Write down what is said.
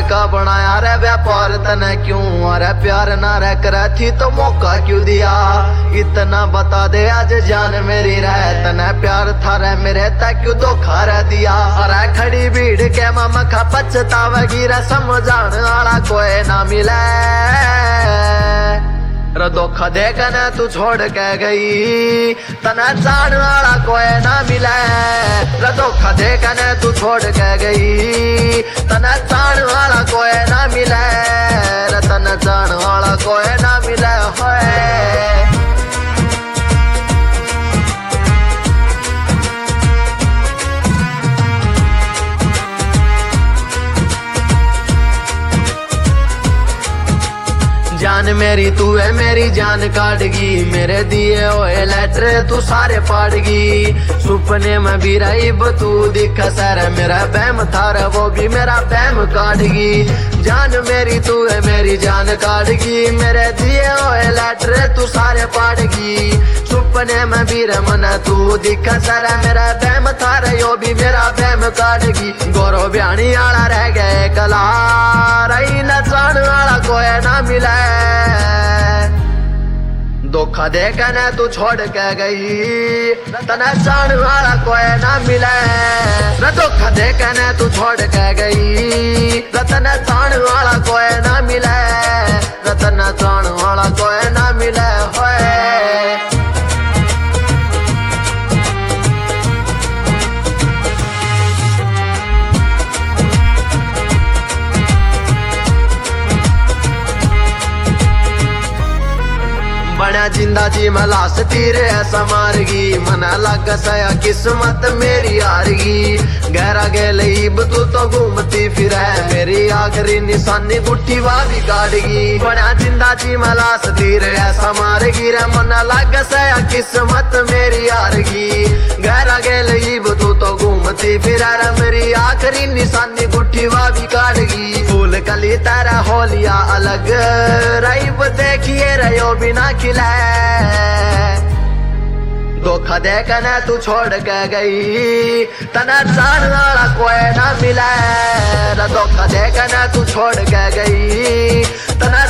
का बनाया रे व्यापार तने क्यों, अरे प्यार ना रे करे थी तो मौका क्यों दिया। इतना बता दे आज जान मेरी रह, तने प्यार था रे मेरे तक क्यों धोखा रे दिया। अरे खड़ी भीड़ के मखा पछतावेगी रे, समझाने वाला कोई ना मिले। रे धोखा दे कने तू छोड़ के गई, तना जान वाला कोई ना मिले। रे धोखा दे कने तू छोड़ के गई, तना जान वाला कोई ना मिले। रे तना जान वाला कोई ना मिले होए। जान मेरी तू है मेरी जान काटगी, मेरे दिए हुए लेटर तू सारे पाड़गी। सुपने में भी रहीब तू दिख सर, मेरा बैम था रे वो भी मेरा बैम काटगी। जान मेरी तू है मेरी जान काटगी, मेरे दिए हुए लेटर तू सारे पाड़गी। सुपने में भी रे मन तू दिख सर, मेरा बैम था रे यो भी मेरा बैम काटगी। गौरव ब्याणी आला रह गए कला, रही न जान वाला कोई ना मिले। धोखा दे कने तू छोड़ के गई, तना जान वाला कोई ना मिले। धोखा दे कने तू छोड़ के गई, तना जान वाला कोई ना मिले। तना जान वाला कोई ना मिले होए। बना जिंदा जी मैं लाश तीर ऐसा मारगी, मना लग सया किस्मत मेरी हारगी। गहरा गेलीब तू तो घूमती फिर है, मेरी आखिरी निशानी गुट्ठी भी काटगी। बना जिंदा जी मैं लाश तीर ऐसा मारगी रे, मना लग सया किस्मत मेरी हारगी। गहरा गेलीब तू तो घूमती फिर है, मेरी आखिरी निशानी गुट्ठी भी काटगी। फूल कली तेरा होलिया अलग, राइब देखिए रहो बिना खिले। धोखा दे कने तू छोड़ के गई, तना जान वाला कोई ना मिले। धोखा दे कने तू छोड़ के गई, तना